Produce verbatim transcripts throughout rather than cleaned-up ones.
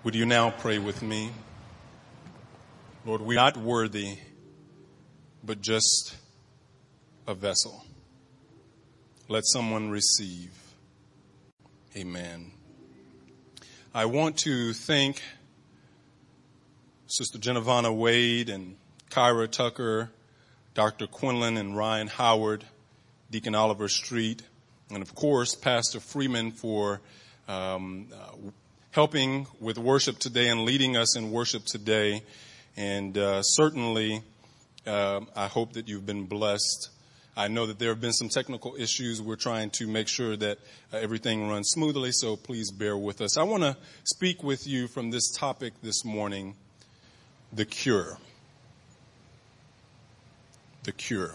Would you now pray with me? Lord, we are not worthy, but just a vessel. Let someone receive. Amen. I want to thank Sister Genevana Wade and Kyra Tucker, Doctor Quinlan and Ryan Howard, Deacon Oliver Street, and of course, Pastor Freeman for um, uh, helping with worship today and leading us in worship today. And uh, certainly, uh, I hope that you've been blessed. I know that there have been some technical issues. We're trying to make sure that uh, everything runs smoothly, so please bear with us. I want to speak with you from this topic this morning, the cure. The cure.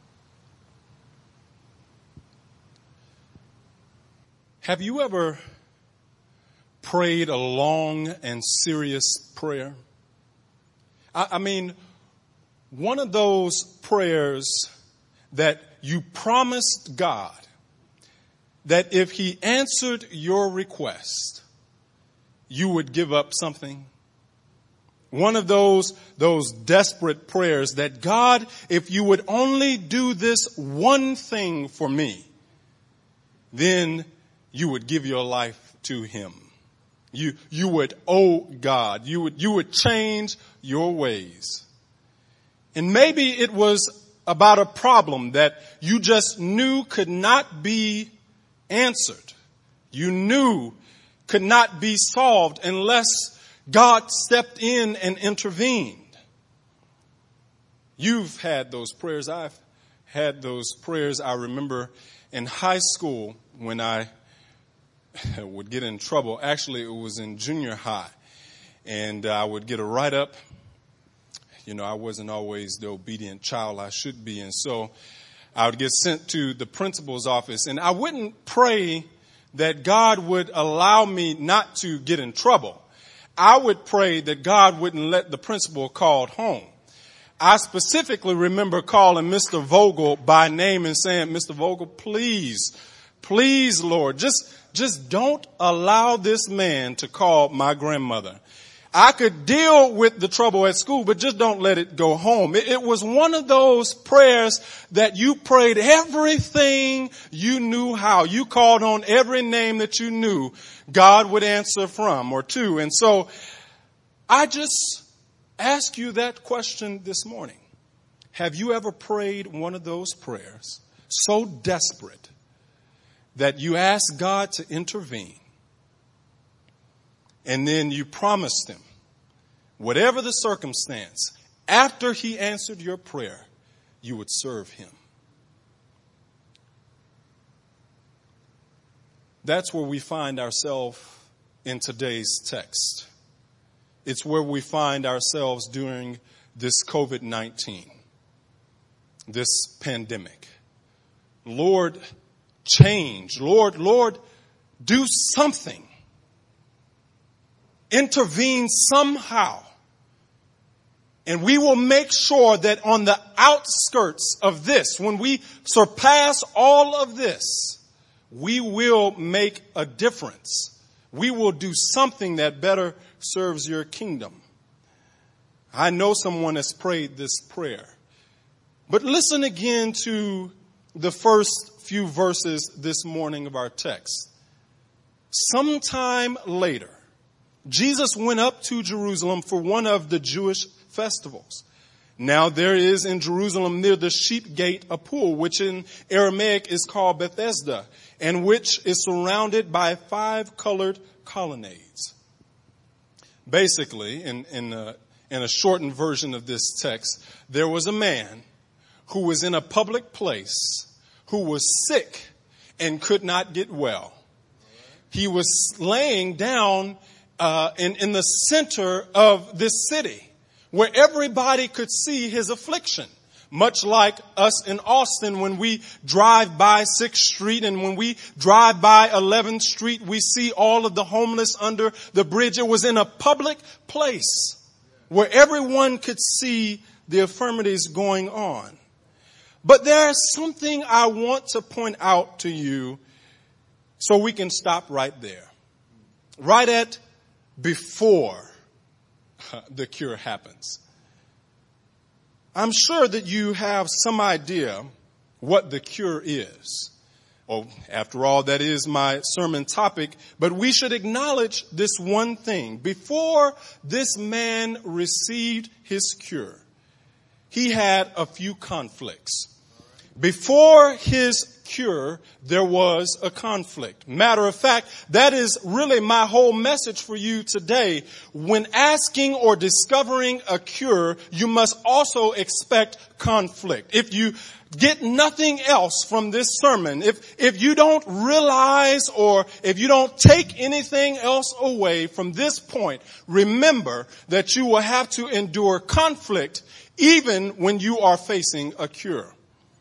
Have you ever prayed a long and serious prayer? I, I mean, one of those prayers that you promised God that if He answered your request, you would give up something. One of those, those desperate prayers that, God, if you would only do this one thing for me, then you would give your life to Him. You, you would owe God. You would, you would change your ways. And maybe it was about a problem that you just knew could not be answered. You knew could not be solved unless God stepped in and intervened. You've had those prayers. I've had those prayers. I remember in high school when I would get in trouble. Actually, it was in junior high. And I would get a write-up. You know, I wasn't always the obedient child I should be. And so I would get sent to the principal's office. And I wouldn't pray that God would allow me not to get in trouble. I would pray that God wouldn't let the principal called home. I specifically remember calling Mister Vogel by name and saying, Mister Vogel, please, please, Lord, just, just don't allow this man to call my grandmother. I could deal with the trouble at school, but just don't let it go home. It, it was one of those prayers that you prayed everything you knew how. You called on every name that you knew God would answer from or to. And so I just ask you that question this morning. Have you ever prayed one of those prayers so desperate that you asked God to intervene? And then you promised Him, whatever the circumstance, after He answered your prayer, you would serve Him. That's where we find ourselves in today's text. It's where we find ourselves during this covid nineteen, this pandemic. Lord, change. Lord, Lord, do something. Intervene somehow. And we will make sure that on the outskirts of this, when we surpass all of this, we will make a difference. We will do something that better serves your kingdom. I know someone has prayed this prayer. But listen again to the first few verses this morning of our text. Sometime later, Jesus went up to Jerusalem for one of the Jewish festivals. Now there is in Jerusalem near the sheep gate a pool, which in Aramaic is called Bethesda, and which is surrounded by five colored colonnades. Basically, in, in, a, in a shortened version of this text, there was a man who was in a public place who was sick and could not get well. He was laying down Uh, in, in the center of this city where everybody could see his affliction. Much like us in Austin when we drive by sixth street and when we drive by eleventh street, we see all of the homeless under the bridge. It was in a public place where everyone could see the infirmities going on. But there's something I want to point out to you so we can stop right there. Right at before the cure happens. I'm sure that you have some idea what the cure is. Well, after all, that is my sermon topic, but we should acknowledge this one thing. Before this man received his cure, he had a few conflicts. Before his cure, there was a conflict. Matter of fact, that is really my whole message for you today. When asking or discovering a cure, you must also expect conflict. If you get nothing else from this sermon, if, if you don't realize or if you don't take anything else away from this point, remember that you will have to endure conflict even when you are facing a cure.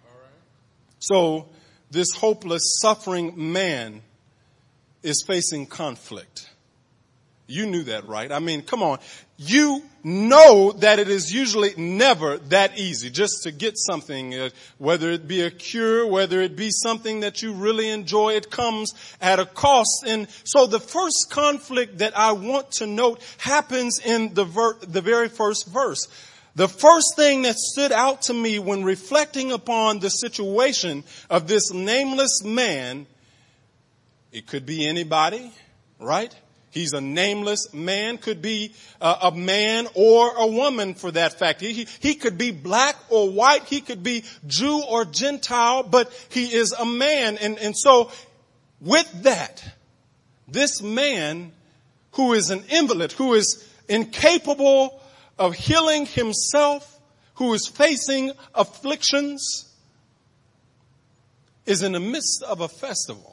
So this hopeless, suffering man is facing conflict. You knew that, right? I mean, come on. You know that it is usually never that easy just to get something, uh, whether it be a cure, whether it be something that you really enjoy. It comes at a cost. And so the first conflict that I want to note happens in the ver- the very first verse. The first thing that stood out to me when reflecting upon the situation of this nameless man, it could be anybody, right? He's a nameless man, could be a, a man or a woman for that fact. He, he, he could be black or white. He could be Jew or Gentile, but he is a man. And, and so with that, this man who is an invalid, who is incapable of healing himself, who is facing afflictions, is in the midst of a festival.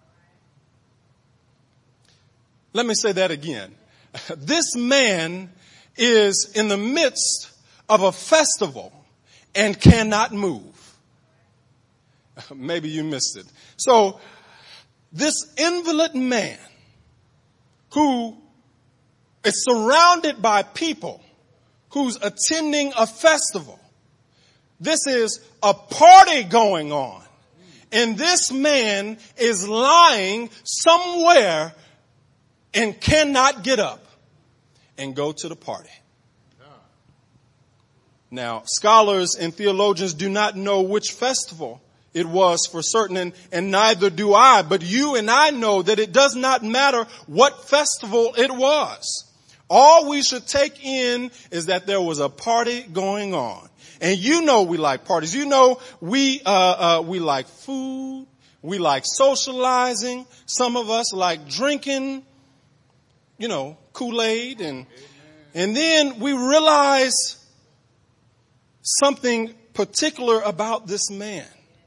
Let me say that again. This man is in the midst of a festival and cannot move. Maybe you missed it. So this invalid man who is surrounded by people, who's attending a festival. This is a party going on. And this man is lying somewhere and cannot get up and go to the party. Now, scholars and theologians do not know which festival it was for certain, and, and neither do I. But you and I know that it does not matter what festival it was. All we should take in is that there was a party going on. And you know we like parties. You know we uh, uh we like food. We like socializing. Some of us like drinking, you know, Kool-Aid. And, and then we realize something particular about this man.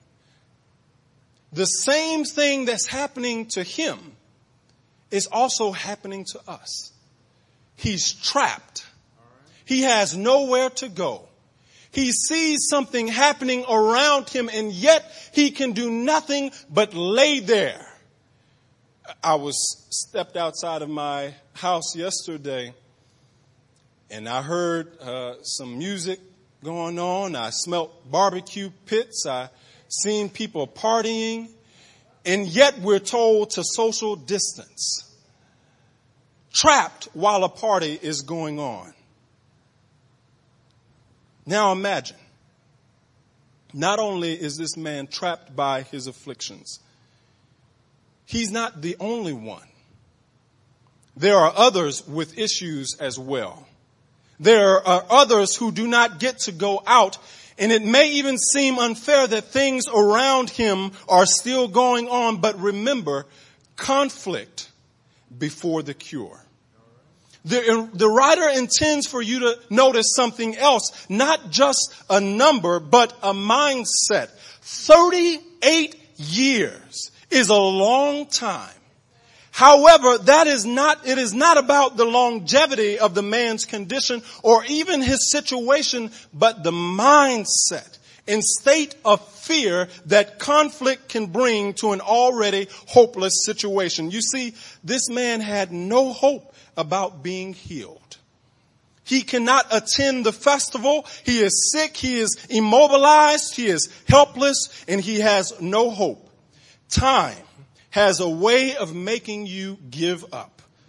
The same thing that's happening to him is also happening to us. He's trapped. He has nowhere to go. He sees something happening around him, and yet he can do nothing but lay there. I was stepped outside of my house yesterday, and I heard uh, some music going on. I smelt barbecue pits. I seen people partying, and yet we're told to social distance. Trapped while a party is going on. Now imagine, not only is this man trapped by his afflictions, he's not the only one. There are others with issues as well. There are others who do not get to go out, and it may even seem unfair that things around him are still going on, but remember, conflict before the cure. The, the writer intends for you to notice something else, not just a number, but a mindset. thirty-eight years is a long time. However, that is not, it is not about the longevity of the man's condition or even his situation, but the mindset and state of fear that conflict can bring to an already hopeless situation. You see, this man had no hope about being healed. He cannot attend the festival. He is sick. He is immobilized. He is helpless, and he has no hope. Time has a way of making you give up.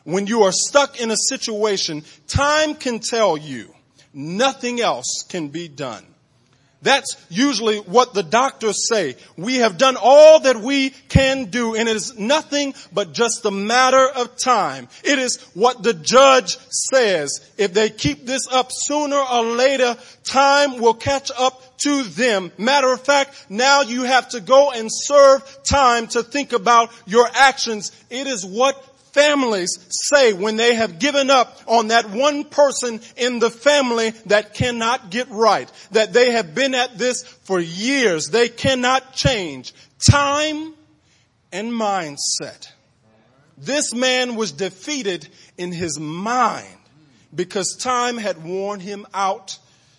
when you are stuck in a situation, time can tell you nothing else can be done. That's usually what the doctors say. We have done all that we can do, and it is nothing but just a matter of time. It is what the judge says. If they keep this up sooner or later, time will catch up to them. Matter of fact, now you have to go and serve time to think about your actions. It is what families say when they have given up on that one person in the family that cannot get right, that they have been at this for years. They cannot change. Time and mindset. This man was defeated in his mind because time had worn him out.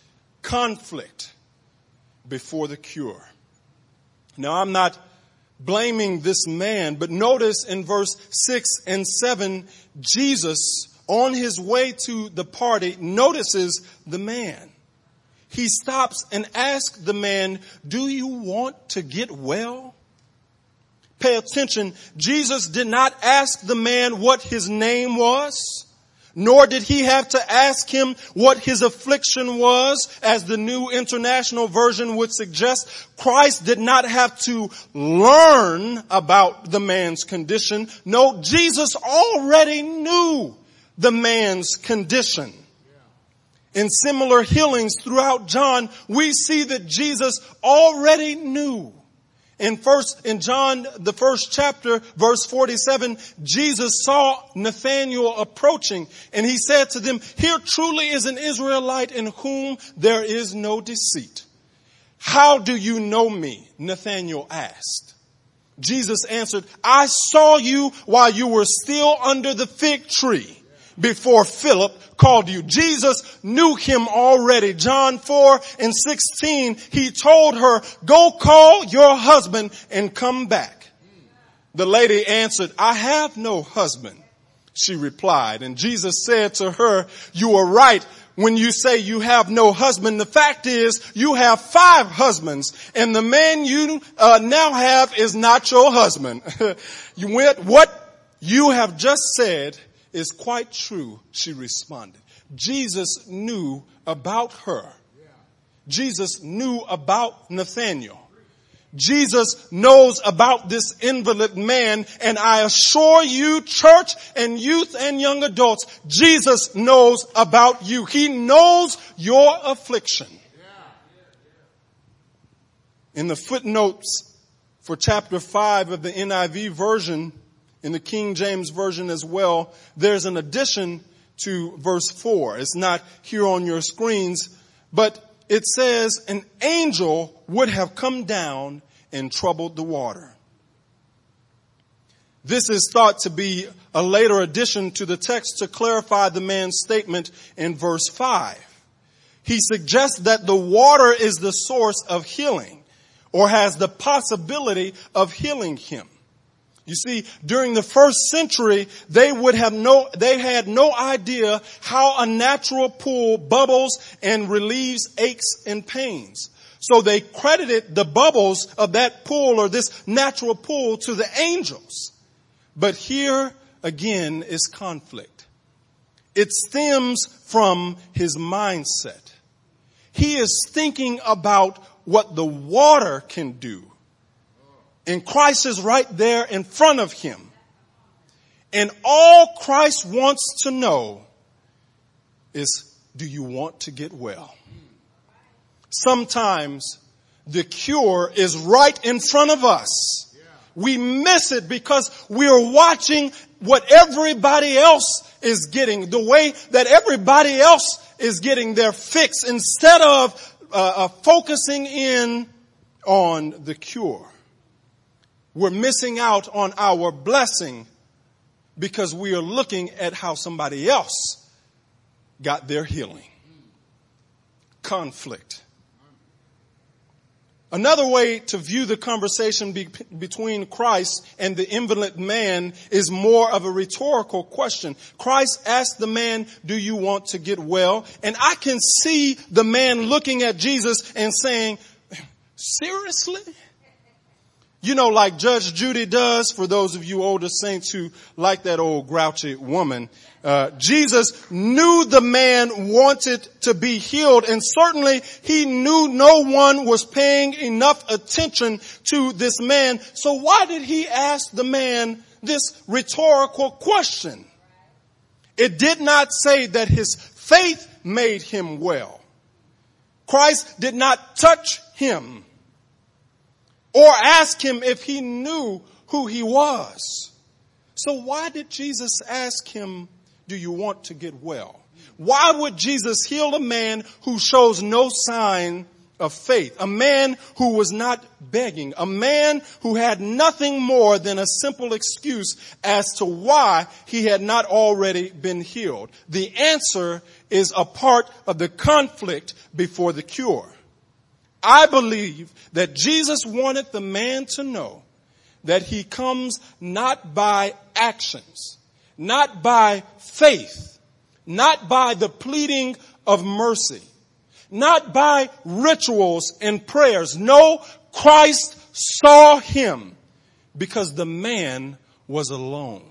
Conflict before the cure. Now, I'm not blaming this man, but notice in verse six and seven, Jesus, on his way to the party, notices the man. He stops and asks the man, "Do you want to get well?" Pay attention. Jesus did not ask the man what his name was, nor did he have to ask him what his affliction was, as the New International Version would suggest. Christ did not have to learn about the man's condition. No, Jesus already knew the man's condition. In similar healings throughout John, we see that Jesus already knew. In first, in John, the first chapter, verse forty-seven, Jesus saw Nathanael approaching, and he said to them, "Here truly is an Israelite in whom there is no deceit." "How do you know me?" Nathanael asked. Jesus answered, "I saw you while you were still under the fig tree, before Philip called you." Jesus knew him already. John four and sixteen, he told her, "Go call your husband and come back." The lady answered, "I have no husband," she replied. And Jesus said to her, "You are right when you say you have no husband. The fact is, you have five husbands, and the man you uh, now have is not your husband." You went, "What you have just said is quite true," she responded. Jesus knew about her. Jesus knew about Nathanael. Jesus knows about this invalid man, and I assure you, church and youth and young adults, Jesus knows about you. He knows your affliction. In the footnotes for chapter five of the N I V version, in the King James Version as well, there's an addition to verse four. It's not here on your screens, but it says, "An angel would have come down and troubled the water." This is thought to be a later addition to the text to clarify the man's statement in verse five. He suggests that the water is the source of healing, or has the possibility of healing him. You see, during the first century, they would have no, they had no idea how a natural pool bubbles and relieves aches and pains. So they credited the bubbles of that pool, or this natural pool, to the angels. But here again is conflict. It stems from his mindset. He is thinking about what the water can do. And Christ is right there in front of him. And all Christ wants to know is, do you want to get well? Sometimes the cure is right in front of us. We miss it because we are watching what everybody else is getting, the way that everybody else is getting their fix, instead of uh, uh, focusing in on the cure. We're missing out on our blessing because we are looking at how somebody else got their healing. Conflict. Another way to view the conversation be- between Christ and the invalid man is more of a rhetorical question. Christ asked the man, "Do you want to get well?" And I can see the man looking at Jesus and saying, "Seriously? You know, like Judge Judy does, for those of you older saints who like that old grouchy woman, uh, Jesus knew the man wanted to be healed, and certainly he knew no one was paying enough attention to this man. So why did he ask the man this rhetorical question? It did not say that his faith made him well. Christ did not touch him or ask him if he knew who he was. So why did Jesus ask him, do you want to get well? Why would Jesus heal a man who shows no sign of faith? A man who was not begging. A man who had nothing more than a simple excuse as to why he had not already been healed. The answer is a part of the conflict before the cure. I believe that Jesus wanted the man to know that he comes not by actions, not by faith, not by the pleading of mercy, not by rituals and prayers. No, Christ saw him because the man was alone.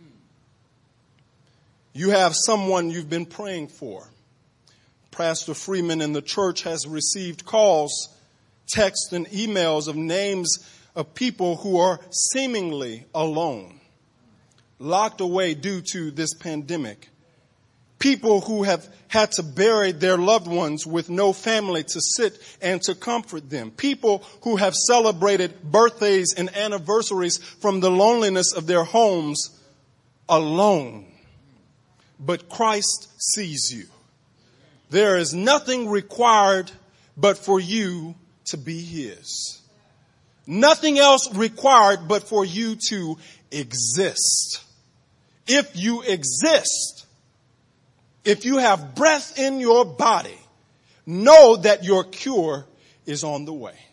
You have someone you've been praying for. Pastor Freeman in the church has received calls, texts, and emails of names of people who are seemingly alone, locked away due to this pandemic. People who have had to bury their loved ones with no family to sit and to comfort them. People who have celebrated birthdays and anniversaries from the loneliness of their homes alone. But Christ sees you. There is nothing required but for you to be his. Nothing else required but for you to exist. If you exist, if you have breath in your body, know that your cure is on the way.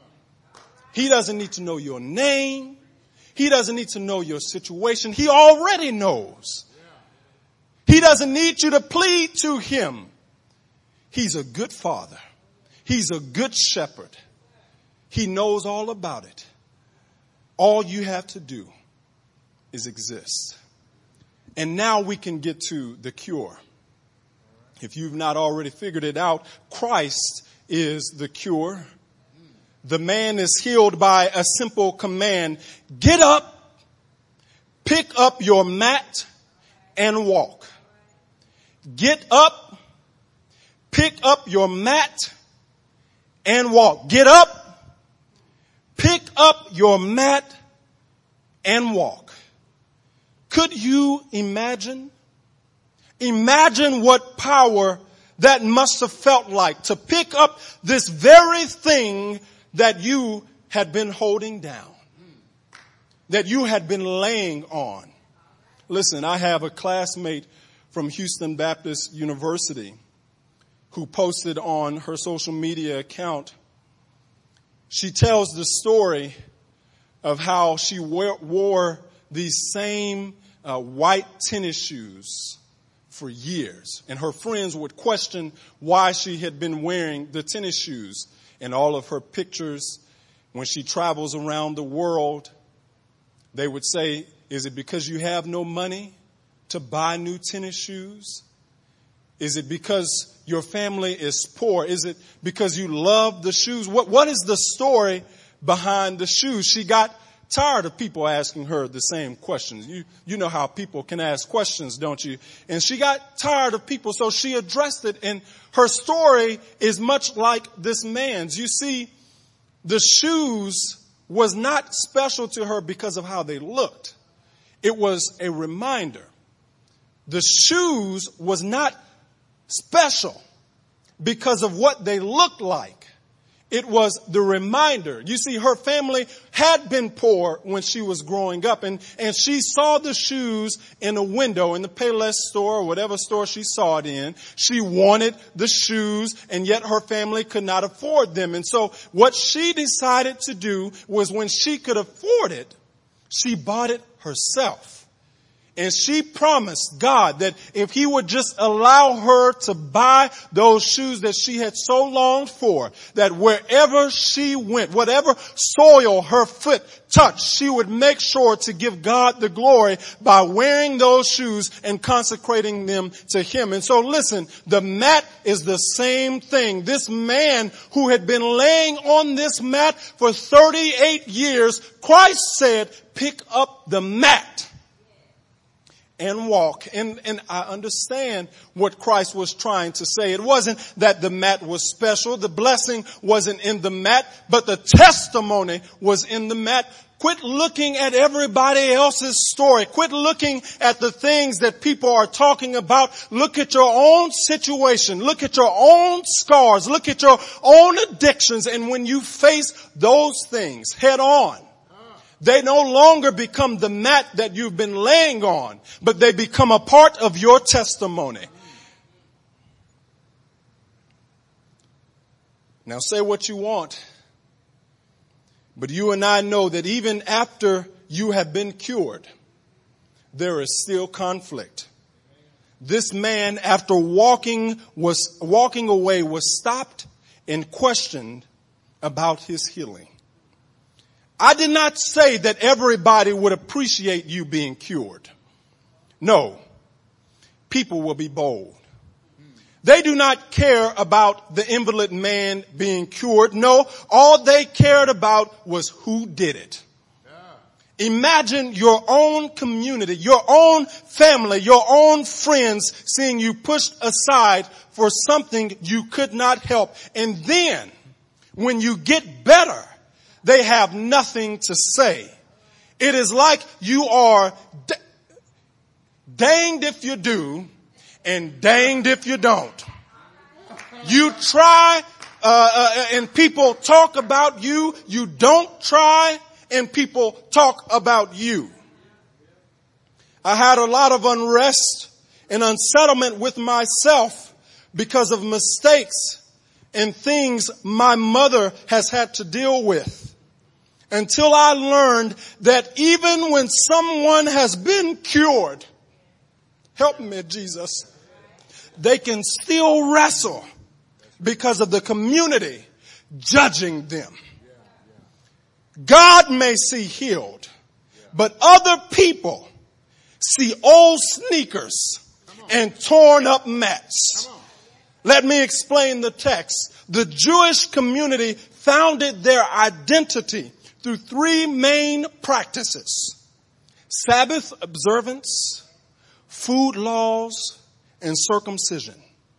He doesn't need to know your name. He doesn't need to know your situation. He already knows. He doesn't need you to plead to him. He's a good father. He's a good shepherd. He knows all about it. All you have to do is exist. And now we can get to the cure. If you've not already figured it out, Christ is the cure. The man is healed by a simple command. Get up, pick up your mat, and walk. Get up. Pick up your mat and walk. Get up, pick up your mat and walk. Could you imagine? Imagine what power that must have felt like to pick up this very thing that you had been holding down, that you had been laying on. Listen, I have a classmate from Houston Baptist University who posted on her social media account. She tells the story of how she wore, wore these same uh, white tennis shoes for years. And her friends would question why she had been wearing the tennis shoes. In all of her pictures, when she travels around the world, they would say, is it because you have no money to buy new tennis shoes? Is it because your family is poor? Is it because you love the shoes? What, what is the story behind the shoes? She got tired of people asking her the same questions. You, you know how people can ask questions, don't you? And she got tired of people, so she addressed it. And her story is much like this man's. You see, the shoes was not special to her because of how they looked. It was a reminder. The shoes was not special because of what they looked like. It was the reminder. You see, her family had been poor when she was growing up, and, and she saw the shoes in a window in the Payless store or whatever store she saw it in. She wanted the shoes, and yet her family could not afford them. And so what she decided to do was, when she could afford it, she bought it herself. And she promised God that if he would just allow her to buy those shoes that she had so longed for, that wherever she went, whatever soil her foot touched, she would make sure to give God the glory by wearing those shoes and consecrating them to him. And so listen, the mat is the same thing. This man who had been laying on this mat for thirty-eight years, Christ said, pick up the mat and walk. And, and I understand what Christ was trying to say. It wasn't that the mat was special. The blessing wasn't in the mat, but the testimony was in the mat. Quit looking at everybody else's story. Quit looking at the things that people are talking about. Look at your own situation. Look at your own scars. Look at your own addictions. And when you face those things head on, they no longer become the mat that you've been laying on, but they become a part of your testimony. Now say what you want, but you and I know that even after you have been cured, there is still conflict. This man, after walking was walking away, was stopped and questioned about his healing. I did not say that everybody would appreciate you being cured. No. People will be bold. They do not care about the invalid man being cured. No, all they cared about was who did it. Imagine your own community, your own family, your own friends seeing you pushed aside for something you could not help. And then, when you get better, they have nothing to say. It is like you are d- danged if you do and danged if you don't. You try uh, uh, and people talk about you. You don't try and people talk about you. I had a lot of unrest and unsettlement with myself because of mistakes and things my mother has had to deal with. Until I learned that even when someone has been cured, help me, Jesus, they can still wrestle because of the community judging them. God may see healed, but other people see old sneakers and torn up mats. Let me explain the text. The Jewish community founded their identity through three main practices: Sabbath observance, food laws, and circumcision.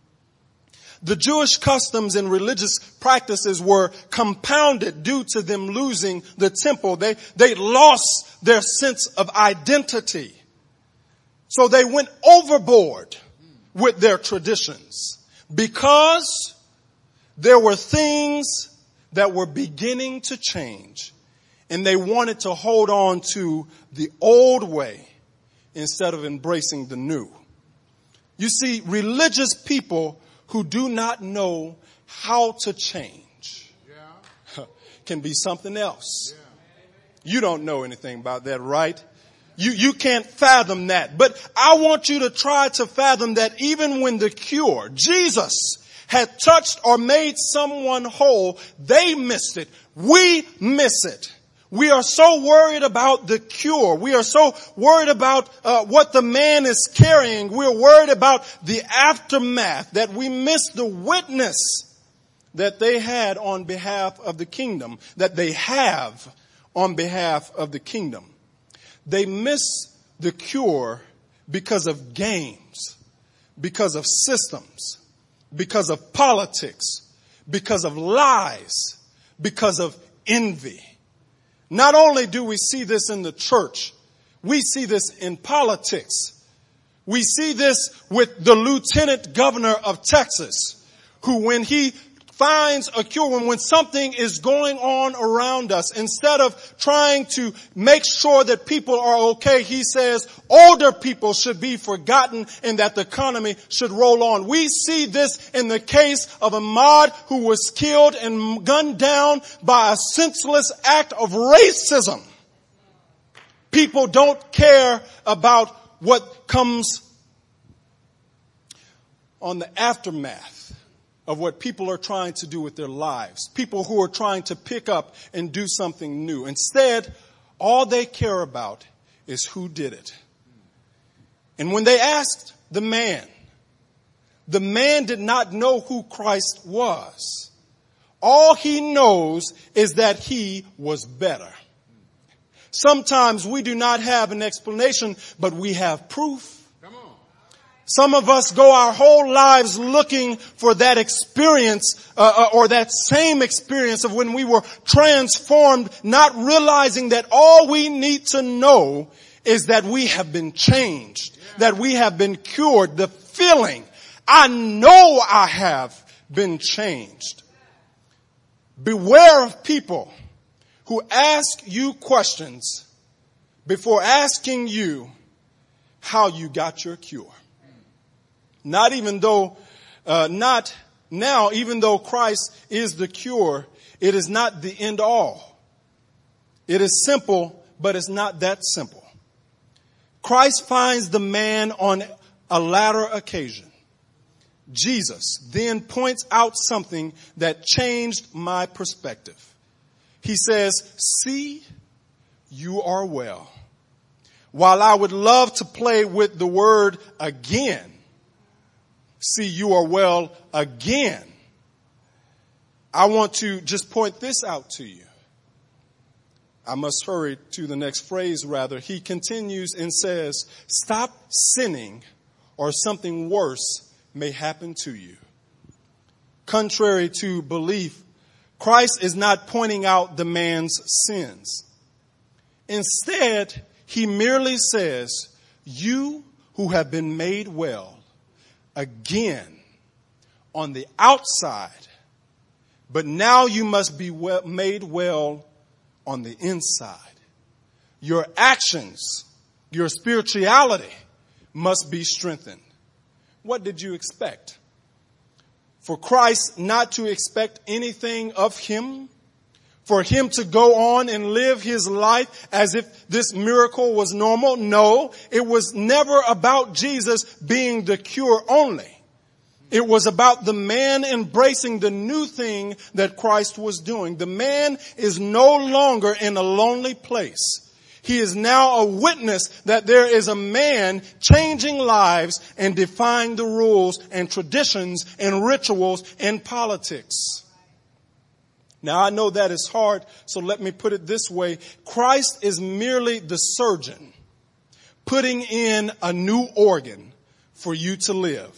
The Jewish customs and religious practices were compounded due to them losing the temple. They, they lost their sense of identity. So they went overboard with their traditions because there were things that were beginning to change. And they wanted to hold on to the old way instead of embracing the new. You see, religious people who do not know how to change yeah. can be something else. Yeah. You don't know anything about that, right? You, you can't fathom that. But I want you to try to fathom that even when the cure, Jesus, had touched or made someone whole, they missed it. We miss it. We are so worried about the cure. We are so worried about uh, what the man is carrying. We're worried about the aftermath that we miss the witness that they had on behalf of the kingdom, that they have on behalf of the kingdom. They miss the cure because of games, because of systems, because of politics, because of lies, because of envy. Not only do we see this in the church, we see this in politics. We see this with the lieutenant governor of Texas, who when he finds a cure, when, when something is going on around us, instead of trying to make sure that people are okay, he says older people should be forgotten and that the economy should roll on. We see this in the case of Ahmaud, who was killed and gunned down by a senseless act of racism. People don't care about what comes on the aftermath of what people are trying to do with their lives. People who are trying to pick up and do something new. Instead, all they care about is who did it. And when they asked the man, the man did not know who Christ was. All he knows is that he was better. Sometimes we do not have an explanation, but we have proof. Some of us go our whole lives looking for that experience uh, or that same experience of when we were transformed, not realizing that all we need to know is that we have been changed, that we have been cured. The feeling, I know I have been changed. Beware of people who ask you questions before asking you how you got your cure. Not even though, uh, not now, even though Christ is the cure, it is not the end all. It is simple, but it's not that simple. Christ finds the man on a latter occasion. Jesus then points out something that changed my perspective. He says, "See, you are well." While I would love to play with the word again, see, you are well again, I want to just point this out to you. I must hurry to the next phrase, rather. He continues and says, "Stop sinning or something worse may happen to you." Contrary to belief, Christ is not pointing out the man's sins. Instead, he merely says, "You who have been made well, again, on the outside, but now you must be well, made well on the inside. Your actions, your spirituality must be strengthened." What did you expect? For Christ not to expect anything of him? For him to go on and live his life as if this miracle was normal? No, it was never about Jesus being the cure only. It was about the man embracing the new thing that Christ was doing. The man is no longer in a lonely place. He is now a witness that there is a man changing lives and defying the rules and traditions and rituals and politics. Now, I know that is hard, so let me put it this way. Christ is merely the surgeon putting in a new organ for you to live.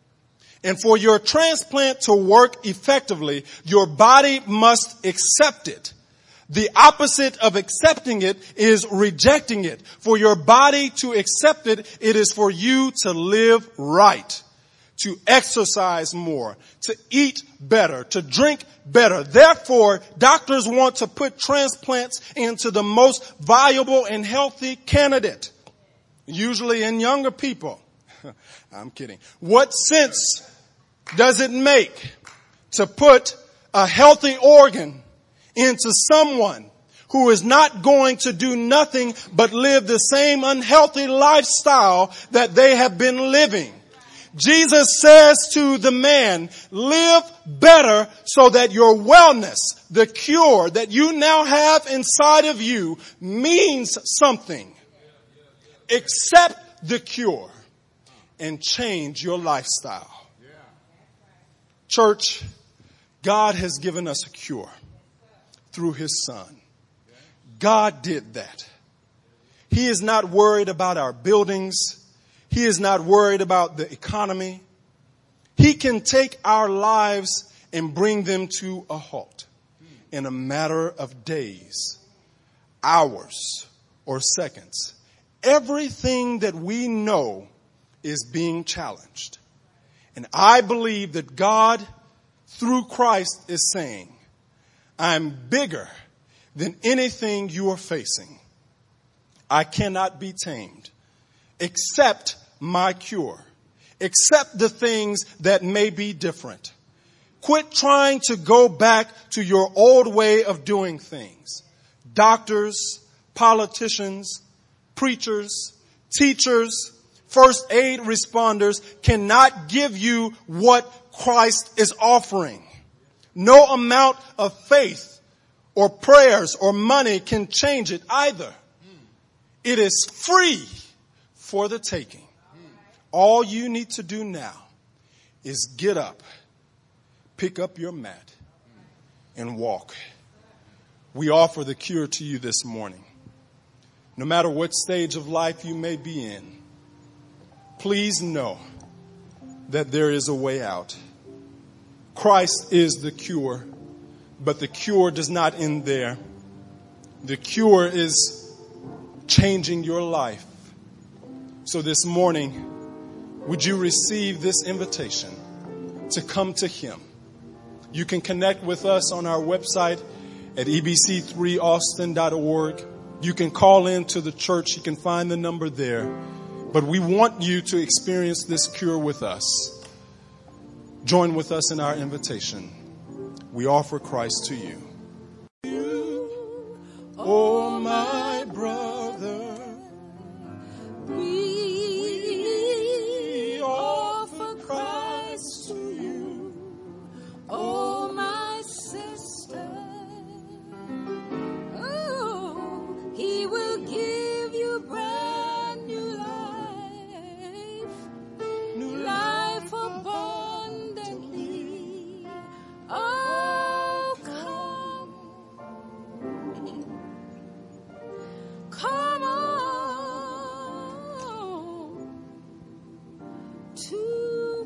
And for your transplant to work effectively, your body must accept it. The opposite of accepting it is rejecting it. For your body to accept it, it is for you to live right, to exercise more, to eat better, to drink better. Therefore, doctors want to put transplants into the most viable and healthy candidate, usually in younger people. I'm kidding. What sense does it make to put a healthy organ into someone who is not going to do nothing but live the same unhealthy lifestyle that they have been living? Jesus says to the man, live better so that your wellness, the cure that you now have inside of you, means something. Accept the cure and change your lifestyle. Church, God has given us a cure through his son. God did that. He is not worried about our buildings. He is not worried about the economy. He can take our lives and bring them to a halt in a matter of days, hours, or seconds. Everything that we know is being challenged. And I believe that God, through Christ, is saying, I'm bigger than anything you are facing. I cannot be tamed. Accept my cure. Accept the things that may be different. Quit trying to go back to your old way of doing things. Doctors, politicians, preachers, teachers, first aid responders cannot give you what Christ is offering. No amount of faith or prayers or money can change it either. It is free for the taking. All you need to do now is get up, pick up your mat, and walk. We offer the cure to you this morning. No matter what stage of life you may be in, please know that there is a way out. Christ is the cure, but the cure does not end there. The cure is changing your life. So this morning, would you receive this invitation to come to Him? You can connect with us on our website at e b c three austin dot org. You can call in to the church. You can find the number there. But we want you to experience this cure with us. Join with us in our invitation. We offer Christ to you. You, oh my brother, we offer Christ to you. Oh my sister, oh, He will give you brand new life, new life abundantly. Oh, come, come on to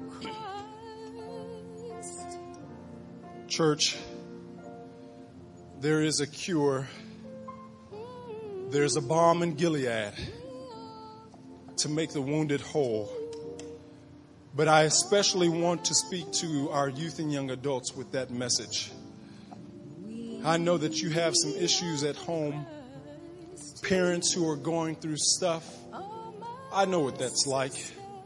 Christ. Church, there is a cure. There's a balm in Gilead to make the wounded whole. But I especially want to speak to our youth and young adults with that message. I know that you have some issues at home, parents who are going through stuff. I know what that's like.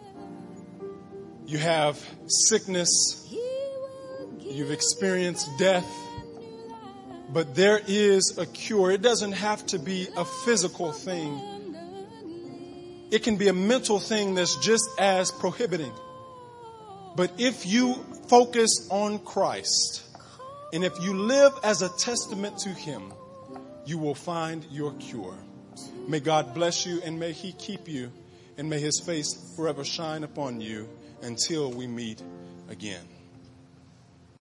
You have sickness. You've experienced death. But there is a cure. It doesn't have to be a physical thing. It can be a mental thing that's just as prohibiting. But if you focus on Christ, and if you live as a testament to Him, you will find your cure. May God bless you, and may He keep you, and may His face forever shine upon you until we meet again.